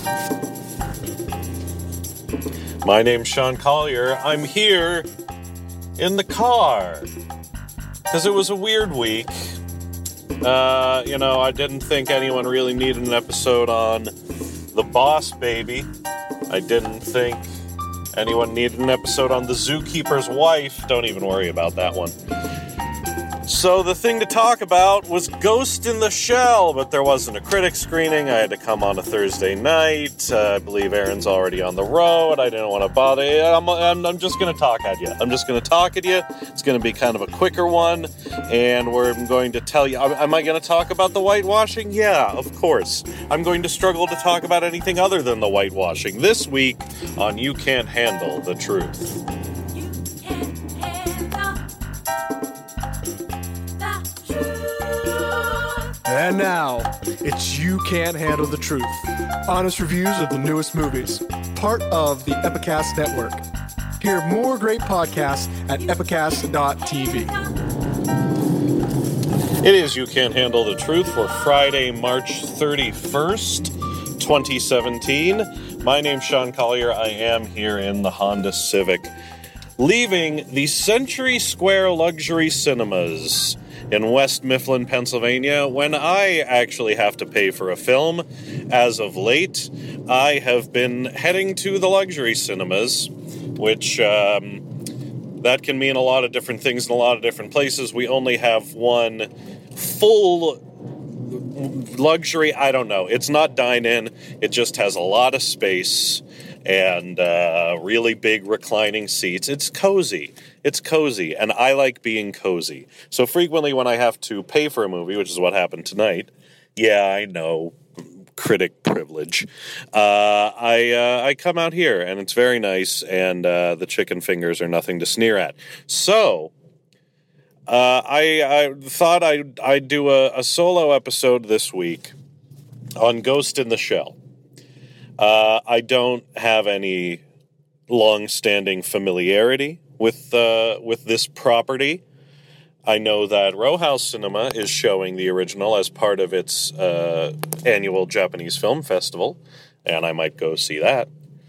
My name's Sean Collier. I'm here in the car because it was a weird week. I didn't think anyone really needed an episode on The Boss Baby. I didn't think anyone needed an episode on The Zookeeper's Wife. Don't even worry about that one. So the thing to talk about was Ghost in the Shell, but there wasn't a critic screening. I had to come on a Thursday night. I believe Aaron's already on the road. I didn't want to bother you. I'm just going to talk at you. It's going to be kind of a quicker one, and we're going to tell you. Am I going to talk about the whitewashing? Yeah, of course. I'm going to struggle to talk about anything other than the whitewashing this week on You Can't Handle the Truth. And now, it's You Can't Handle the Truth. Honest reviews of the newest movies. Part of the Epicast Network. Hear more great podcasts at epicast.tv. It is You Can't Handle the Truth for Friday, March 31st, 2017. My name's Sean Collier. I am here in the Honda Civic, leaving the Century Square Luxury Cinemas in West Mifflin, Pennsylvania, when I actually have to pay for a film. As of late, I have been heading to the luxury cinemas, which that can mean a lot of different things in a lot of different places. We only have one full luxury, I don't know. It's not dine-in. It just has a lot of space and really big reclining seats. It's cozy, and I like being cozy. So frequently when I have to pay for a movie, which is what happened tonight, yeah, I know, critic privilege, I come out here, and it's very nice, and the chicken fingers are nothing to sneer at. So I thought I'd do a solo episode this week on Ghost in the Shell. I don't have any long-standing familiarity with this property. I know that Row House Cinema is showing the original as part of its annual Japanese Film Festival, and I might go see that.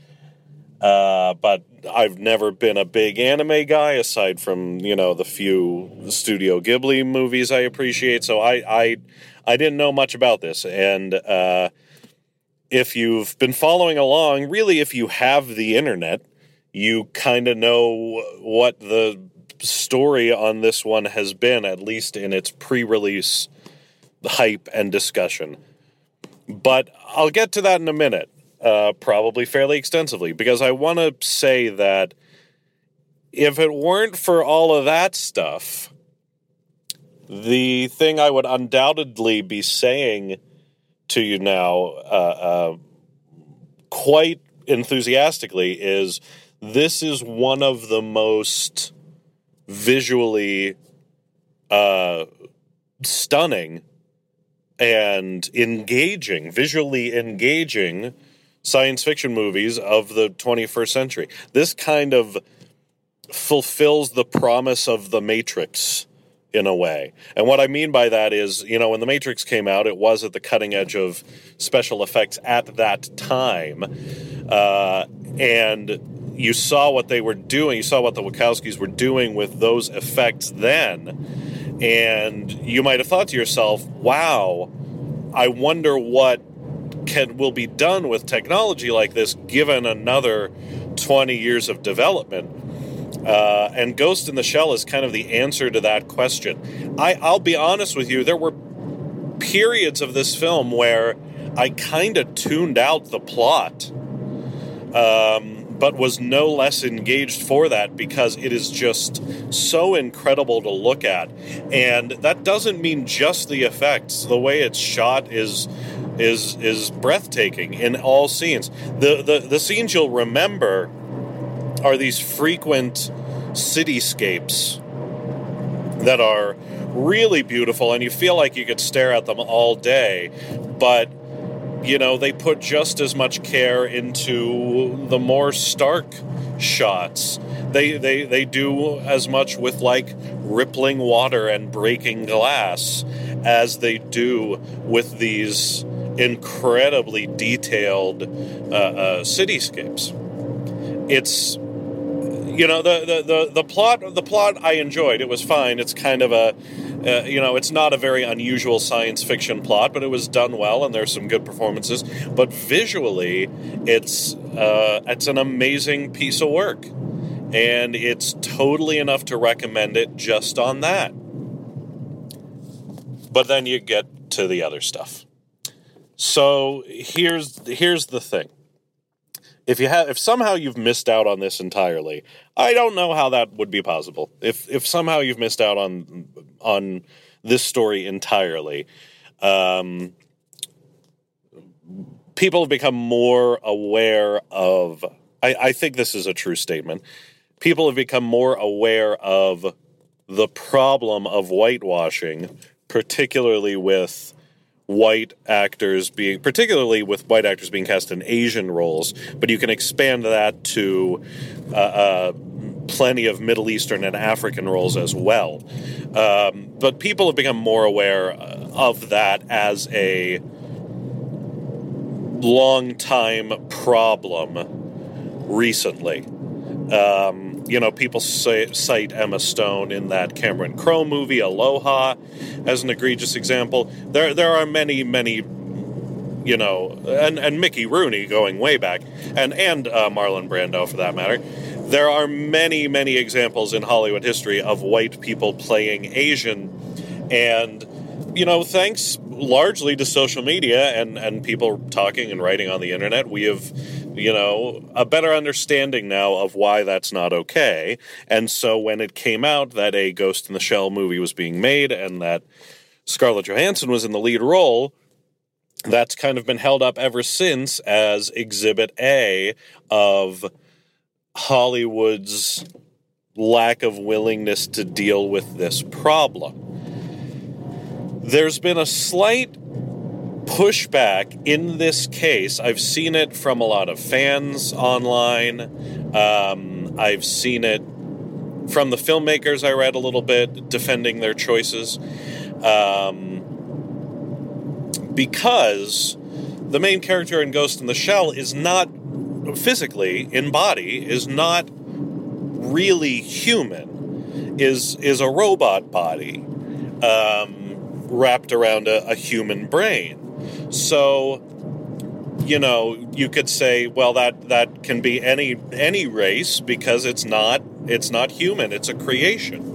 But I've never been a big anime guy, aside from, the few Studio Ghibli movies I appreciate, so I didn't know much about this, and if you've been following along, really, if you have the internet, you kind of know what the story on this one has been, at least in its pre-release hype and discussion. But I'll get to that in a minute, probably fairly extensively, because I want to say that if it weren't for all of that stuff, the thing I would undoubtedly be saying to you now, quite enthusiastically, is this is one of the most visually stunning and visually engaging science fiction movies of the 21st century. This kind of fulfills the promise of The Matrix in a way. And what I mean by that is, when The Matrix came out, it was at the cutting edge of special effects at that time. And you saw what they were doing. You saw what the Wachowskis were doing with those effects then. And you might have thought to yourself, wow, I wonder what will be done with technology like this given another 20 years of development. And Ghost in the Shell is kind of the answer to that question. I'll be honest with you, there were periods of this film where I kind of tuned out the plot, but was no less engaged for that because it is just so incredible to look at. And that doesn't mean just the effects. The way it's shot is breathtaking in all scenes. The scenes you'll remember are these frequent cityscapes that are really beautiful, and you feel like you could stare at them all day, but they put just as much care into the more stark shots. They do as much with like rippling water and breaking glass as they do with these incredibly detailed cityscapes. It's, the plot I enjoyed. It was fine. It's kind of it's not a very unusual science fiction plot, but it was done well, and there's some good performances. But visually, it's an amazing piece of work, and it's totally enough to recommend it just on that. But then you get to the other stuff. So here's the thing. If somehow you've missed out on this entirely, I don't know how that would be possible. If somehow you've missed out on this story entirely, people have become more aware of. I think this is a true statement. People have become more aware of the problem of whitewashing, particularly with white actors being cast in Asian roles, but you can expand that to plenty of Middle Eastern and African roles as well. But people have become more aware of that as a long-time problem recently. People cite Emma Stone in that Cameron Crowe movie, Aloha, as an egregious example. There are many, and Mickey Rooney going way back, and Marlon Brando for that matter. There are many, many examples in Hollywood history of white people playing Asian, and, thanks largely to social media and people talking and writing on the internet, we have a better understanding now of why that's not okay. And so when it came out that a Ghost in the Shell movie was being made and that Scarlett Johansson was in the lead role, that's kind of been held up ever since as Exhibit A of Hollywood's lack of willingness to deal with this problem. There's been a slight pushback in this case. I've seen it from a lot of fans online. I've seen it from the filmmakers I read a little bit defending their choices. Because the main character in Ghost in the Shell is not physically, in body, is not really human, is a robot body wrapped around a human brain. So, you could say, well, that can be any race because it's not human, it's a creation.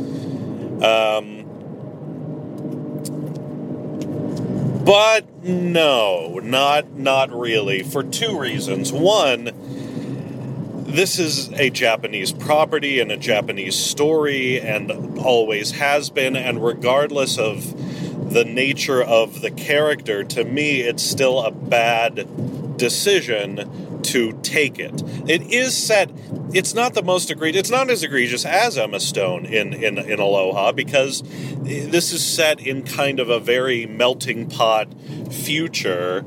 But no, not really, for two reasons. One, this is a Japanese property and a Japanese story and always has been, and regardless of the nature of the character, to me, it's still a bad decision to take it. It is set, it's not the most egregious, it's not as egregious as Emma Stone in Aloha, because this is set in kind of a very melting pot future,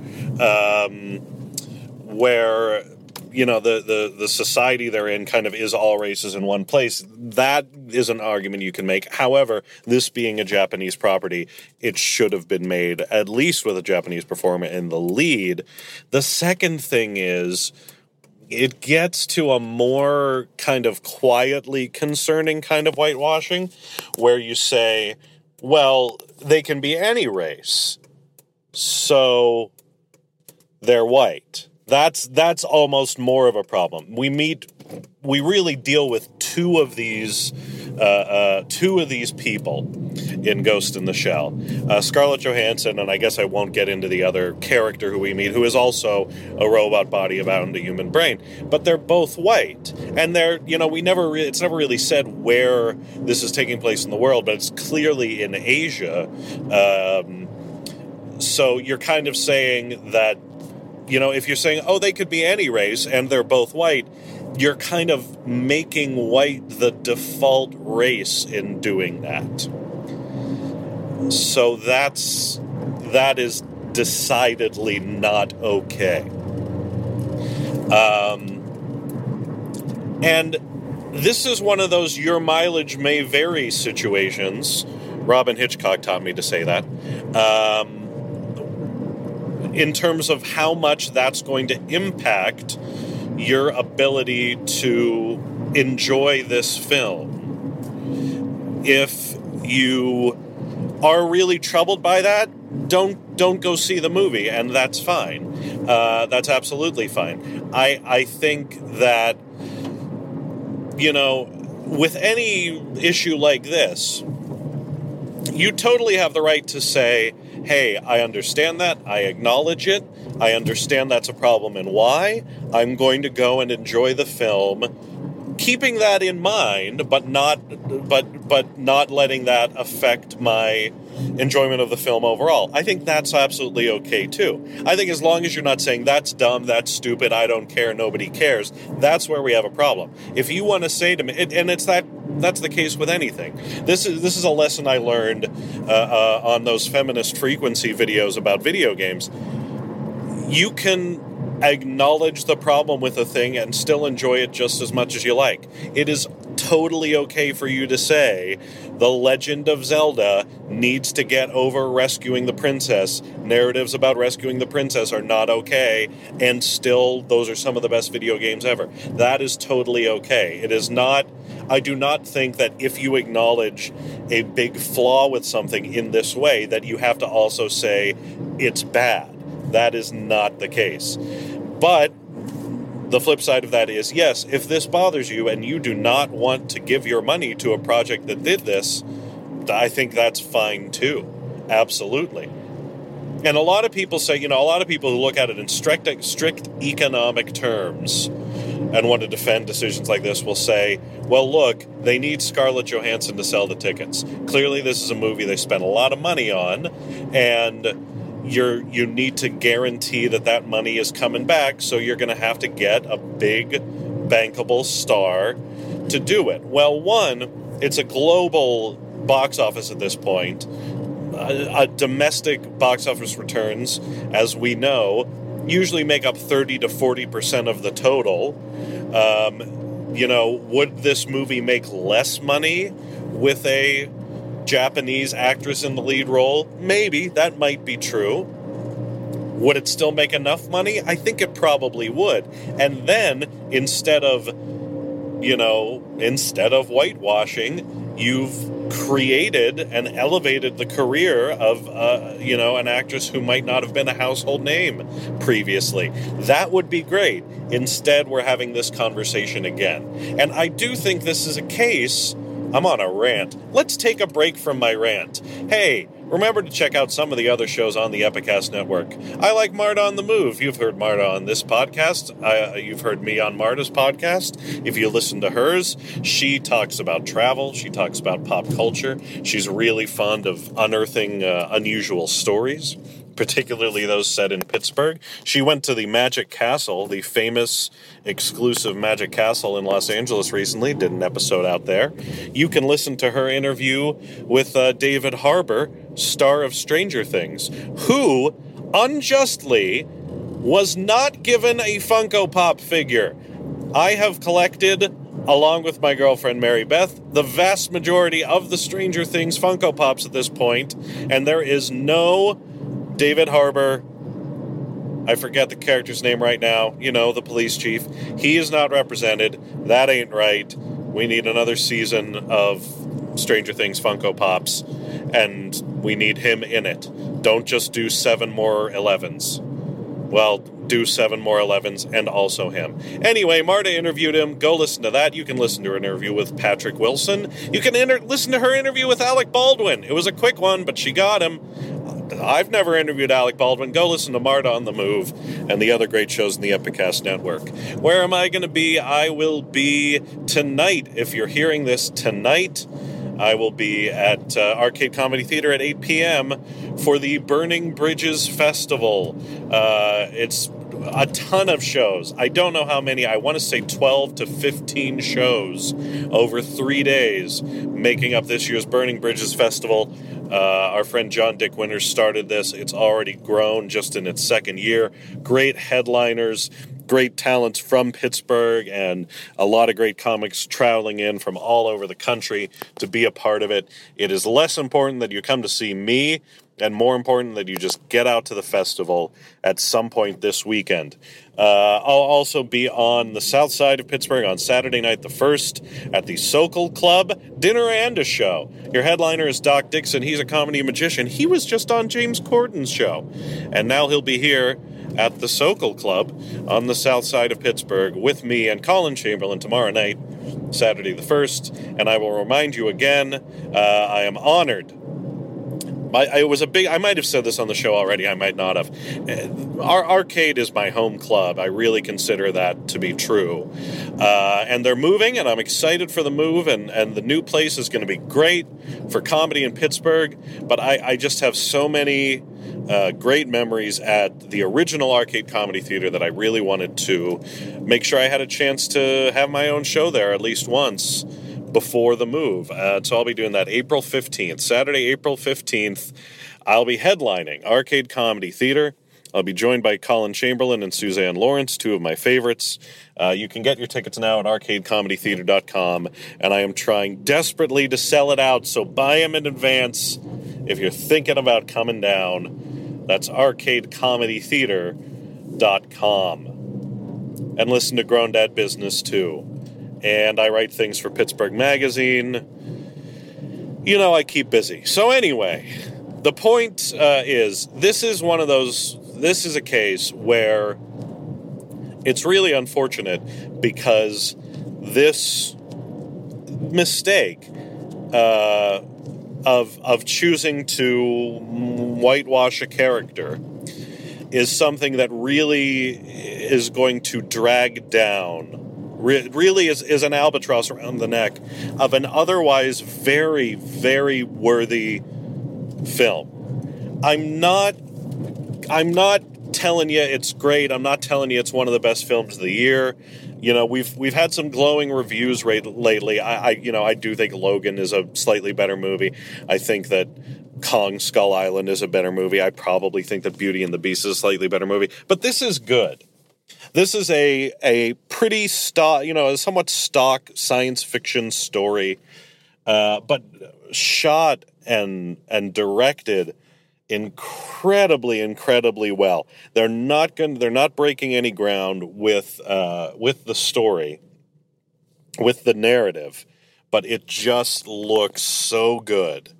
where the society they're in kind of is all races in one place. That is an argument you can make. However, this being a Japanese property, it should have been made at least with a Japanese performer in the lead. The second thing is, it gets to a more kind of quietly concerning kind of whitewashing, where you say, well, they can be any race, so they're white. That's almost more of a problem. We really deal with two of these people in Ghost in the Shell. Scarlett Johansson, and I guess I won't get into the other character who we meet, who is also a robot body around a human brain. But they're both white, and it's never really said where this is taking place in the world, but it's clearly in Asia. So you're kind of saying that, if you're saying, oh, they could be any race and they're both white, you're kind of making white the default race in doing that. So that is decidedly not okay. And this is one of those your mileage may vary situations. Robin Hitchcock taught me to say that. in terms of how much that's going to impact your ability to enjoy this film. If you are really troubled by that, don't go see the movie, and that's fine. That's absolutely fine. I think that, with any issue like this, you totally have the right to say, hey, I understand that, I acknowledge it, I understand that's a problem and why. I'm going to go and enjoy the film, keeping that in mind, but not letting that affect my enjoyment of the film overall. I think that's absolutely okay too. I think as long as you're not saying that's dumb, that's stupid, I don't care, nobody cares, that's where we have a problem. If you want to say to me, and that's the case with anything. This is a lesson I learned on those feminist frequency videos about video games. You can acknowledge the problem with a thing and still enjoy it just as much as you like. It is totally okay for you to say The Legend of Zelda needs to get over rescuing the princess. Narratives about rescuing the princess are not okay, and still those are some of the best video games ever. That is totally okay. It is not. I do not think that if you acknowledge a big flaw with something in this way, that you have to also say it's bad. That is not the case. But the flip side of that is, yes, if this bothers you and you do not want to give your money to a project that did this, I think that's fine too. Absolutely. And a lot of people say, a lot of people who look at it in strict economic terms and want to defend decisions like this will say, well, look, they need Scarlett Johansson to sell the tickets. Clearly, this is a movie they spent a lot of money on, and you need to guarantee that money is coming back, so you're going to have to get a big, bankable star to do it. Well, one, it's a global box office at this point. Domestic box office returns, as we know, usually make up 30 to 40% of the total. Would this movie make less money with a Japanese actress in the lead role? Maybe. That might be true. Would it still make enough money? I think it probably would. And then, instead of whitewashing, you've created and elevated the career of, an actress who might not have been a household name previously. That would be great. Instead, we're having this conversation again. And I do think this is a case. I'm on a rant. Let's take a break from my rant. Hey, remember to check out some of the other shows on the Epicast Network. I like Marta on the Move. You've heard Marta on this podcast. You've heard me on Marta's podcast. If you listen to hers, she talks about travel. She talks about pop culture. She's really fond of unearthing unusual stories, particularly those set in Pittsburgh. She went to the Magic Castle, the famous exclusive Magic Castle in Los Angeles recently, did an episode out there. You can listen to her interview with David Harbour, star of Stranger Things, who unjustly was not given a Funko Pop figure. I have collected, along with my girlfriend Mary Beth, the vast majority of the Stranger Things Funko Pops at this point, and there is no David Harbour, I forget the character's name right now, the police chief. He is not represented. That ain't right. We need another season of Stranger Things Funko Pops, and we need him in it. Don't just do 7 more 11s. Well, do 7 more 11s and also him. Anyway, Marta interviewed him. Go listen to that. You can listen to her interview with Patrick Wilson. You can listen to her interview with Alec Baldwin. It was a quick one, but she got him. I've never interviewed Alec Baldwin. Go listen to Marta on the Move and the other great shows in the Epicast Network. Where am I going to be? I will be tonight. If you're hearing this tonight, I will be at Arcade Comedy Theater at 8 p.m. for the Burning Bridges Festival. It's a ton of shows. I don't know how many. I want to say 12 to 15 shows over 3 days making up this year's Burning Bridges Festival. Our friend John Dick Winters started this. It's already grown just in its second year. Great headliners, great talents from Pittsburgh, and a lot of great comics traveling in from all over the country to be a part of it. It is less important that you come to see me and more important, that you just get out to the festival at some point this weekend. I'll also be on the south side of Pittsburgh on Saturday night the 1st at the Sokol Club Dinner and a Show. Your headliner is Doc Dixon. He's a comedy magician. He was just on James Corden's show, and now he'll be here at the Sokol Club on the south side of Pittsburgh with me and Colin Chamberlain tomorrow night, Saturday the 1st. And I will remind you again, I am honored. I might have said this on the show already, I might not have. Our arcade is my home club. I really consider that to be true. And they're moving, and I'm excited for the move, and the new place is going to be great for comedy in Pittsburgh. But I just have so many great memories at the original Arcade Comedy Theater that I really wanted to make sure I had a chance to have my own show there at least once before the move. So I'll be doing that April 15th. Saturday, April 15th, I'll be headlining Arcade Comedy Theater. I'll be joined by Colin Chamberlain and Suzanne Lawrence, two of my favorites. You can get your tickets now at arcadecomedytheater.com, and I am trying desperately to sell it out, so buy them in advance if you're thinking about coming down. That's arcadecomedytheater.com. And listen to Grown Dad Business, too. And I write things for Pittsburgh Magazine. You know, I keep busy. So anyway, the point is, this is a case where it's really unfortunate because this mistake of choosing to whitewash a character is something that really is going to drag down, really is an albatross around the neck of an otherwise very, very worthy film. I'm not telling you it's great. I'm not telling you it's one of the best films of the year. You know, we've had some glowing reviews lately. I do think Logan is a slightly better movie. I think that Kong Skull Island is a better movie. I probably think that Beauty and the Beast is a slightly better movie. But this is good. This is a pretty a somewhat stock science fiction story, but shot and directed incredibly well. They're not breaking any ground with the story, with the narrative, but it just looks so good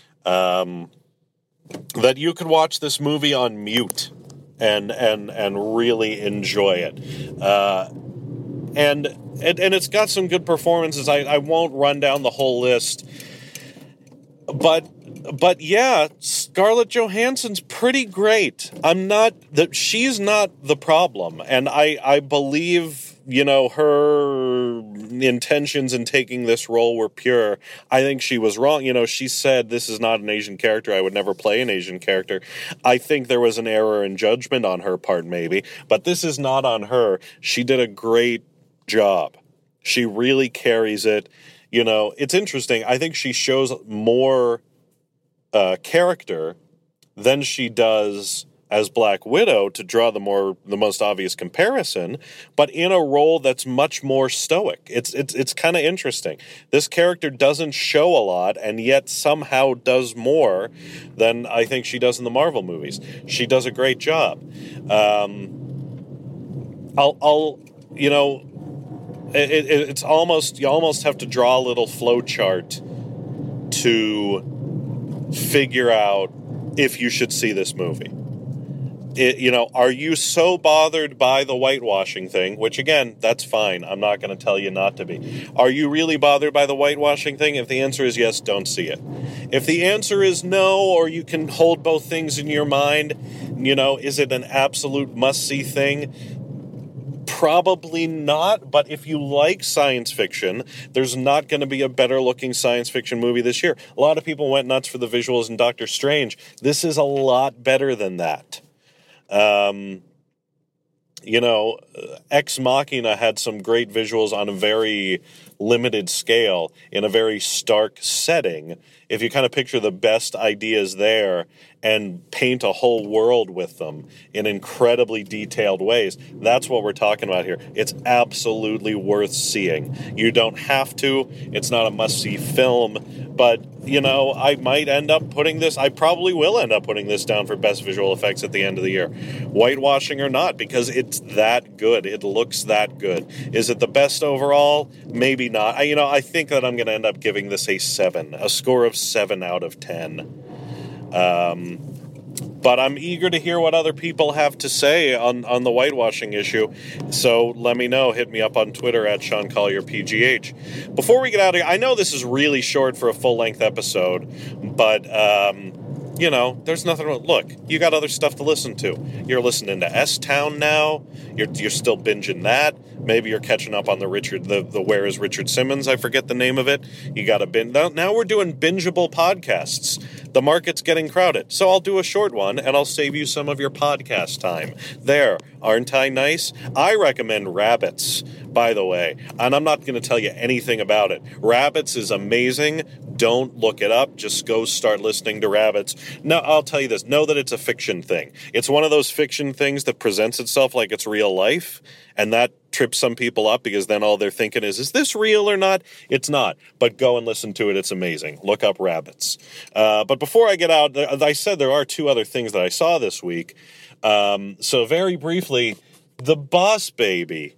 that you could watch this movie on mute and really enjoy it. And it's got some good performances. I won't run down the whole list, but yeah, Scarlett Johansson's pretty great. She's not the problem, and I believe, you know, her intentions in taking this role were pure. I think she was wrong. You know, she said, this is not an Asian character. I would never play an Asian character. I think there was an error in judgment on her part, maybe, but this is not on her. She did a great job. She really carries it. You know, it's interesting. I think she shows more character than she does as Black Widow, to draw the most obvious comparison, but in a role that's much more stoic. It's kind of interesting. This character doesn't show a lot, and yet somehow does more than I think she does in the Marvel movies. She does a great job. It's almost, you almost have to draw a little flow chart to figure out if you should see this movie. Are you so bothered by the whitewashing thing? Which, again, that's fine. I'm not going to tell you not to be. Are you really bothered by the whitewashing thing? If the answer is yes, don't see it. If the answer is no, or you can hold both things in your mind, is it an absolute must-see thing? Probably not, but if you like science fiction, there's not going to be a better-looking science fiction movie this year. A lot of people went nuts for the visuals in Doctor Strange. This is a lot better than that. Ex Machina had some great visuals on a very limited scale in a very stark setting, if you kind of picture the best ideas there and paint a whole world with them in incredibly detailed ways, that's what we're talking about here. It's absolutely worth seeing. You don't have to. It's not a must-see film, but, I might end up I probably will end up putting this down for best visual effects at the end of the year. Whitewashing or not, because it's that good. It looks that good. Is it the best overall? Maybe not. I think that I'm going to end up giving this a 7, a score of 7 out of 10. But I'm eager to hear what other people have to say on the whitewashing issue. So let me know. Hit me up on Twitter at Sean Collier PGH. Before we get out of here, I know this is really short for a full-length episode, but there's nothing wrong. Look, you got other stuff to listen to. You're listening to S-Town now. You're still binging that. Maybe you're catching up on the Where is Richard Simmons? I forget the name of it. You got to binge. Now we're doing bingeable podcasts. The market's getting crowded. So I'll do a short one, and I'll save you some of your podcast time. There. Aren't I nice? I recommend Rabbits, by the way. And I'm not going to tell you anything about it. Rabbits is amazing. Don't look it up. Just go start listening to Rabbits. No, I'll tell you this. Know that it's a fiction thing. It's one of those fiction things that presents itself like it's real life, and that trips some people up because then all they're thinking is this real or not? It's not. But go and listen to it. It's amazing. Look up Rabbits. But before I get out, I said there are 2 other things that I saw this week. So very briefly, The Boss Baby.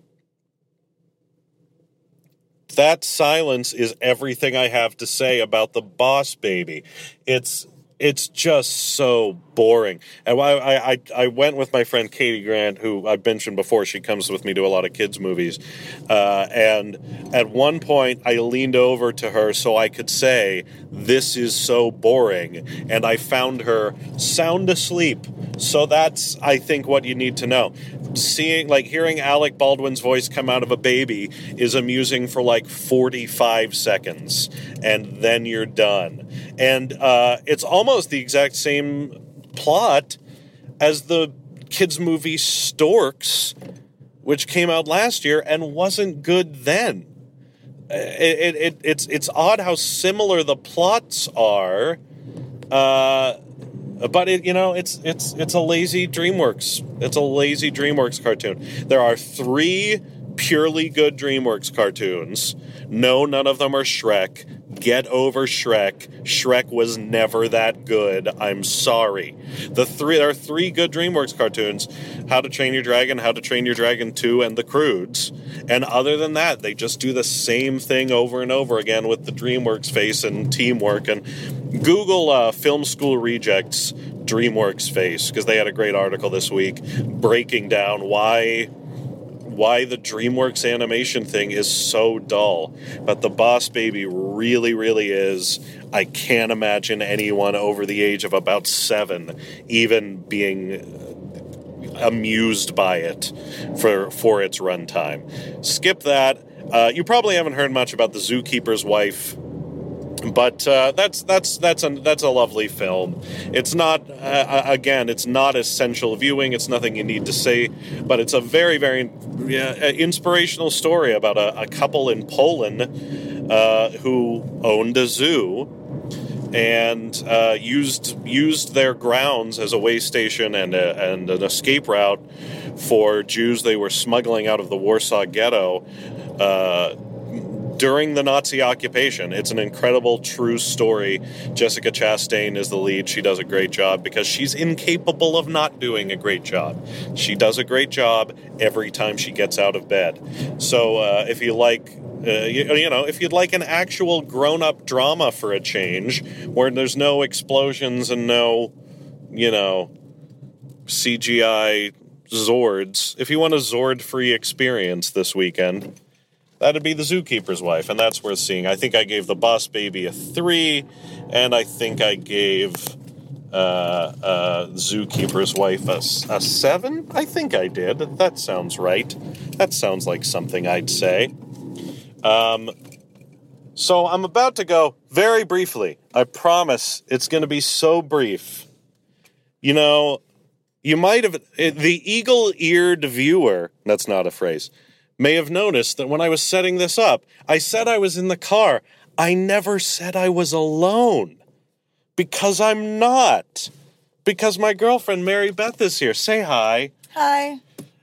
That silence is everything I have to say about The Boss Baby. It's just so boring. And I went with my friend Katie Grant, who I've mentioned before. She comes with me to a lot of kids' movies. And at one point, I leaned over to her so I could say, "This is so boring." And I found her sound asleep. So that's, I think, what you need to know. Hearing Alec Baldwin's voice come out of a baby is amusing for 45 seconds, and then you're done. And it's almost the exact same plot as the kids' movie Storks, which came out last year and wasn't good then. It's odd how similar the plots are. But it's a lazy DreamWorks. It's a lazy DreamWorks cartoon. There are 3 purely good DreamWorks cartoons. No, none of them are Shrek. Get over Shrek. Shrek was never that good. I'm sorry. There are 3 good DreamWorks cartoons: How to Train Your Dragon, How to Train Your Dragon 2, and The Croods. And other than that, they just do the same thing over and over again with the DreamWorks face and teamwork. And Google Film School Rejects DreamWorks face, because they had a great article this week breaking down why the DreamWorks animation thing is so dull. But The Boss Baby really, really is. I can't imagine anyone over the age of about 7 even being amused by it for its runtime. Skip that. You probably haven't heard much about The Zookeeper's Wife, but that's a lovely film. It's not it's not essential viewing. It's nothing you need to say, but it's a very, very inspirational story about a couple in Poland who owned a zoo and used their grounds as a way station and an escape route for Jews they were smuggling out of the Warsaw Ghetto during the Nazi occupation. It's an incredible, true story. Jessica Chastain is the lead. She does a great job because she's incapable of not doing a great job. She does a great job every time she gets out of bed. So if you like, if you'd like an actual grown-up drama for a change, where there's no explosions and no, CGI Zords, if you want a Zord-free experience this weekend, that'd be The Zookeeper's Wife, and that's worth seeing. I think I gave The Boss Baby a 3, and I think I gave Zookeeper's Wife a 7? I think I did. That sounds right. That sounds like something I'd say. So I'm about to go very briefly. I promise it's going to be so brief. You might have... The eagle-eared viewer... That's not a phrase. may have noticed that when I was setting this up, I said I was in the car. I never said I was alone. Because I'm not. Because my girlfriend, Mary Beth, is here. Say hi. Hi.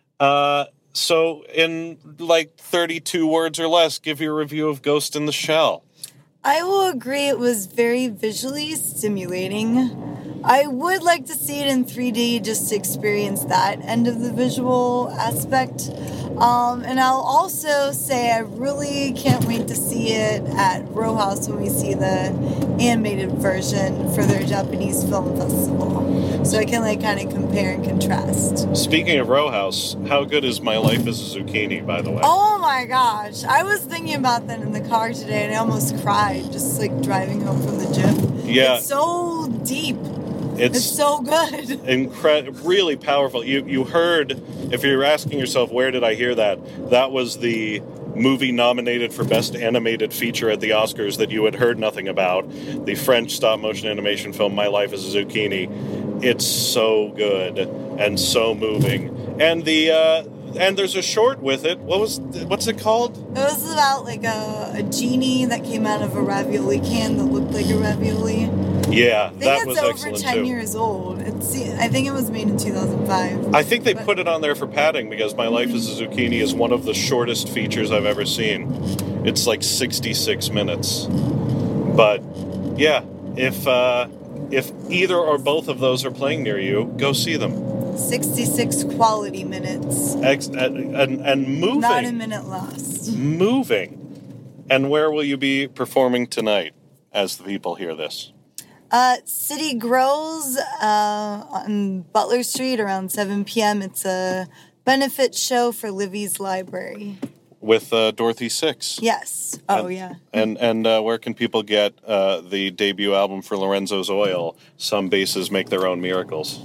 So in like 32 words or less, give your review of Ghost in the Shell. I will agree it was very visually stimulating. I would like to see it in 3D just to experience that end of the visual aspect. And I'll also say I really can't wait to see it at Row House when we see the animated version for their Japanese film festival. So I can kind of compare and contrast. Speaking of Row House, how good is My Life as a Zucchini, by the way? Oh my gosh. I was thinking about that in the car today and I almost cried just driving home from the gym. Yeah. It's so deep. It's so good. Really powerful. You heard, if you're asking yourself, where did I hear that? That was the movie nominated for Best Animated Feature at the Oscars that you had heard nothing about. The French stop-motion animation film, My Life as a Zucchini. It's so good and so moving. And there's a short with it. What's it called? It was about a genie that came out of a ravioli can that looked like a ravioli. Yeah, that was excellent too. I think it's over 10 years old. I think it was made in 2005. I think they put it on there for padding because My Life as a Zucchini is one of the shortest features I've ever seen. It's 66 minutes. But yeah, if either or both of those are playing near you, go see them. 66 quality minutes. And moving. Not a minute lost. Moving. And where will you be performing tonight as the people hear this? City Grows on Butler Street around 7 p.m. It's a benefit show for Livy's Library. With Dorothy Six. Yes. Yeah. And where can people get the debut album for Lorenzo's Oil, Some Bases Make Their Own Miracles?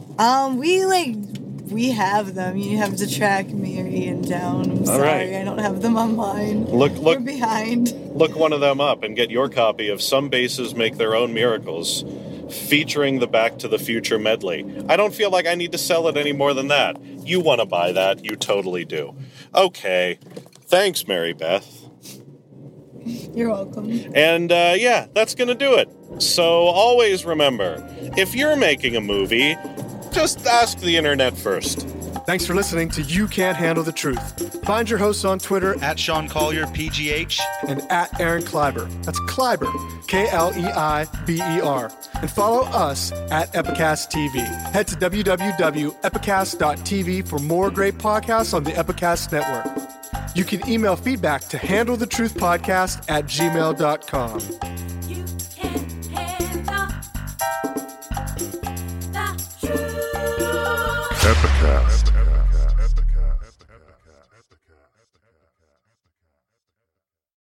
We have them. You have to track Mary and down. I'm sorry, right. I don't have them online. We're behind. Look one of them up and get your copy of Some Bases Make Their Own Miracles, featuring the Back to the Future medley. I don't feel like I need to sell it any more than that. You want to buy that, you totally do. Okay. Thanks, Mary Beth. You're welcome. And that's going to do it. So always remember, if you're making a movie, just ask the internet first. Thanks for listening to You Can't Handle the Truth. Find your hosts on Twitter at Sean Collier, PGH, and at Aaron Kleiber. That's Kleiber, Kleiber. And follow us at Epicast TV. Head to www.epicast.tv for more great podcasts on the Epicast Network. You can email feedback to handlethetruthpodcast@gmail.com.